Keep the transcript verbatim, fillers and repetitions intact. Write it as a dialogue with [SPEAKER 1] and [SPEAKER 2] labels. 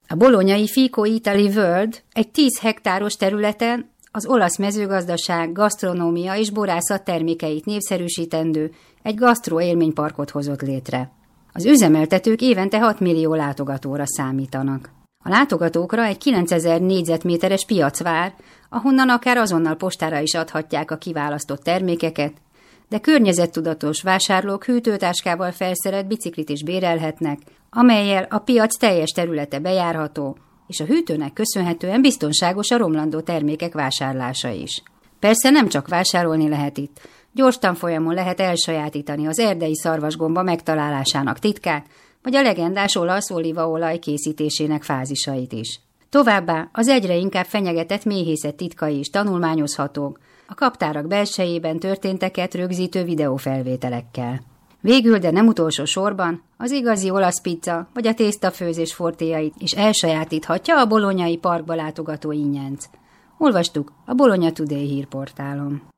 [SPEAKER 1] A bolonyai Fico Italy World egy tíz hektáros területen az olasz mezőgazdaság, gasztronómia és borászat termékeit népszerűsítendő egy gasztró élményparkot hozott létre. Az üzemeltetők évente hat millió látogatóra számítanak. A látogatókra egy kilencezer négyzetméteres piac vár, ahonnan akár azonnal postára is adhatják a kiválasztott termékeket, de környezettudatos vásárlók hűtőtáskával felszerelt biciklit is bérelhetnek, amellyel a piac teljes területe bejárható, és a hűtőnek köszönhetően biztonságos a romlandó termékek vásárlása is. Persze nem csak vásárolni lehet itt, gyors tanfolyamon lehet elsajátítani az erdei szarvasgomba megtalálásának titkát, vagy a legendás olasz olívaolaj készítésének fázisait is. Továbbá az egyre inkább fenyegetett méhészet titkai is tanulmányozhatók, a kaptárak belsejében történteket rögzítő videófelvételekkel. Végül, de nem utolsó sorban, az igazi olasz pizza vagy a tésztafőzés fortéjait is elsajátíthatja a bolonyai parkba látogató ingyenc. Olvastuk a Bologna Today hírportálon.